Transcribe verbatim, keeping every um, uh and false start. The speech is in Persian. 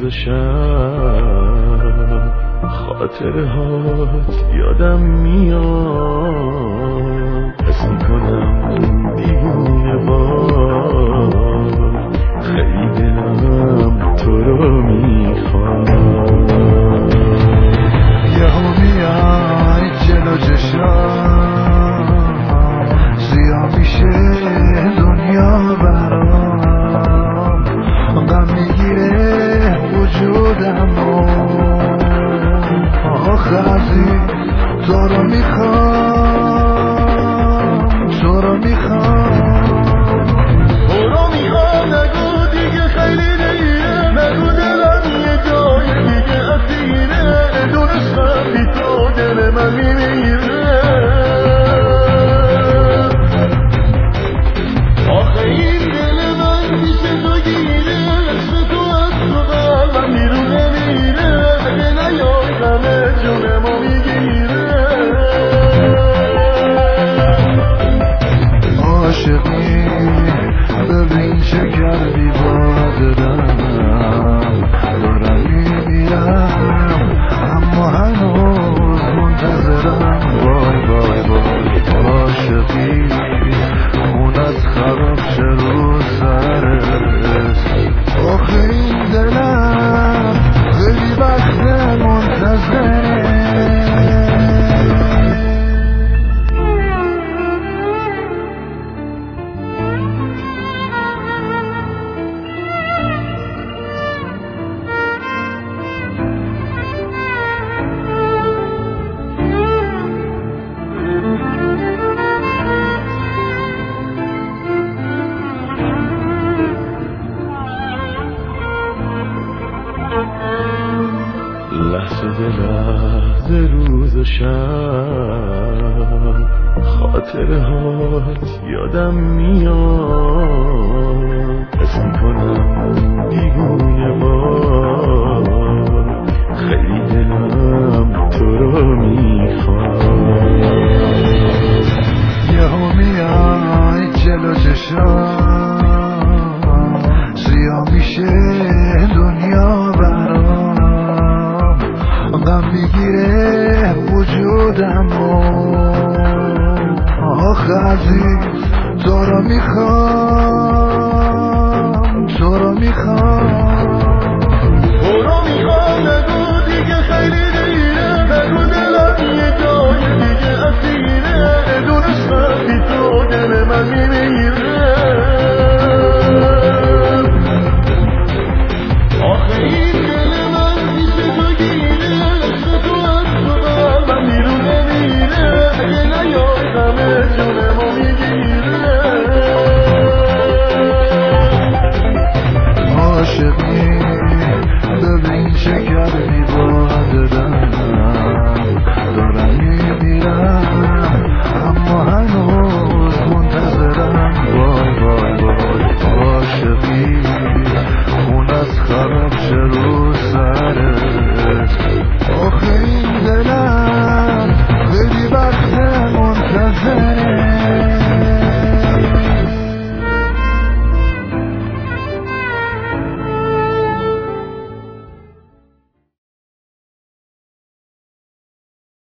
روز شب خاطرهات یادم میاد، حس میکنم دیوونه وار، خیلی دلم تو رو میخواد. یهو میای جلو چشام، سیاه میشه دنیا برام، غم میگیره وجودم و آخرزی تو رو میخوام، تو رو میخوام، تو رو میخوام. نگو دیگه خیلی دیره، نگو دلم یه جای دیگه اسیره، دونستم بی تو دل من میمیره. آخه این دل من میشه تو گیره، عشق تو از تو قلبم بیرون نمیره، اگه نیای همه جونمو میگیره. عاشقی ببین چه کردی با دلم، دارم میمیرم اما هنوز منتظرم. وای وای وای عاشقی خون از خراب شه رو سرت، آخه این دلم خیلی وقت منتظره. لحظه به لحظه روز و شب خاطرهات یادم میاد، حس میکنم دیوونه وار، خیلی دلم تو رو میخواد. یهو میای جلو چشام، سیاه میشه دنیا برام، غم میگیره وجودم و آخ عزیز تو رو میخوام، تو رو میخوام، تو رو میخوام. نگو دیگه خیلی دیره، نگو دلم یه جای دیگه اسیره، دونستم بی تو دل من میمیره. آخه این دل من میشه تو گیره، عشق تو از تو قلبم بیرون نمیره، اگه نیای همه جونمو میگیره. عاشقی ببین چه کردی با دلم، دارم میمیرم اما هنوز منتظرم. وای وای وای عاشقی خون از خراب شه رو